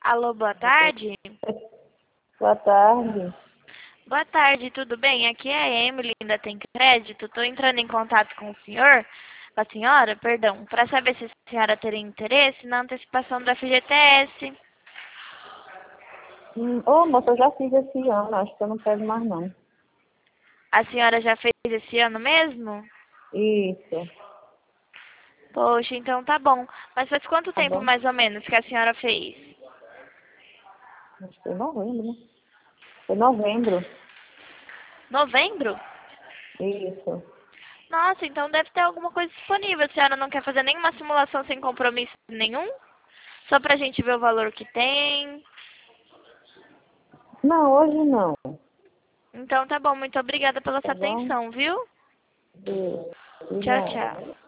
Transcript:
Alô, boa tarde. Boa tarde. Boa tarde, tudo bem? Aqui é a Emily, ainda tem crédito. Estou entrando em contato com o senhor, com a senhora, perdão, para saber se a senhora teria interesse na antecipação do FGTS. Ô, moça, eu já fiz esse ano, acho que eu não pego mais não. A senhora já fez esse ano mesmo? Isso, Poxa, então tá bom. Mas faz quanto tá tempo bom? mais ou menos que a senhora fez? Acho que foi novembro, né? Foi novembro. Novembro? Isso. Nossa, então deve ter alguma coisa disponível. A senhora não quer fazer nenhuma simulação sem compromisso nenhum? Só pra gente ver o valor que tem. Não, hoje não. Então tá bom, muito obrigada pela Tá sua bom? atenção, viu? Isso. Tchau, Obrigada. tchau.